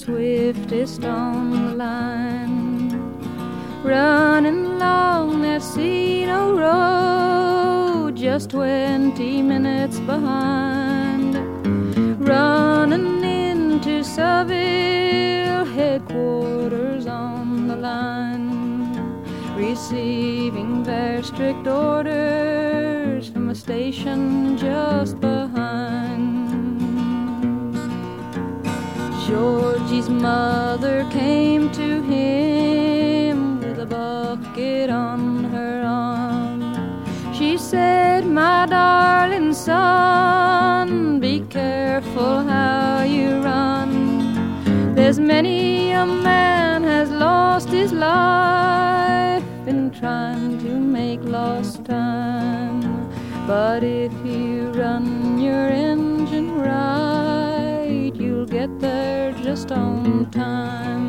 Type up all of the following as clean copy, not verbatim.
swiftest on the line, running along that Cino road, just 20 minutes behind, running into Seville headquarters on the line, receiving very strict orders from a station just behind. Georgie's mother came to him with a bucket on her arm. She said, "My darling son, be careful how you run. There's many a man has lost his life in trying to make lost time. But if you run your engine right, you'll get there just on time."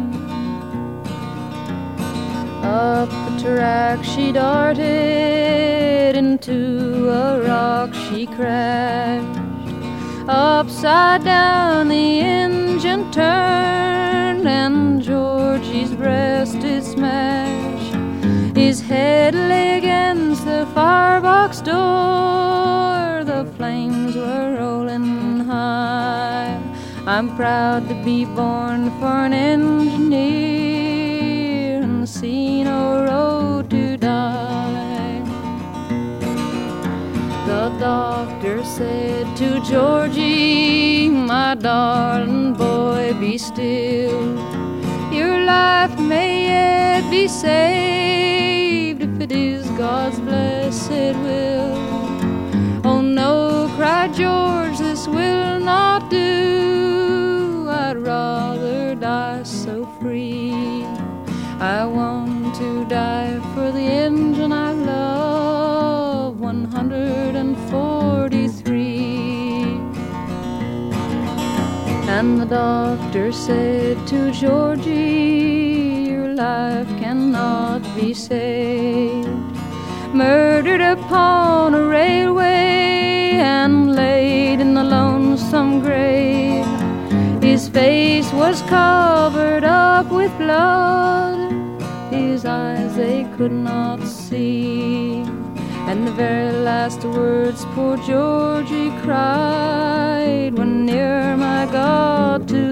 Up the track she darted, into a rock she crashed. Upside down the engine turned, and Georgie's breast did smash. His head lay against the firebox door, the flames were rolling high. I'm proud to be born for an engineer and the Cino road to die. The doctor said to Georgie, "My darling boy, be still. Your life may yet be saved if it is God's blessed will." "Oh no," cried George, "this will not do. I'd rather die so free. I want to die for the engine I love." 143. And the doctor said to Georgie, "Your life cannot be saved. Murdered upon a railway and laid in the lonesome grave. His face was covered up with blood, his eyes they could not see. And the very last words poor Georgie cried were, 'Near my God to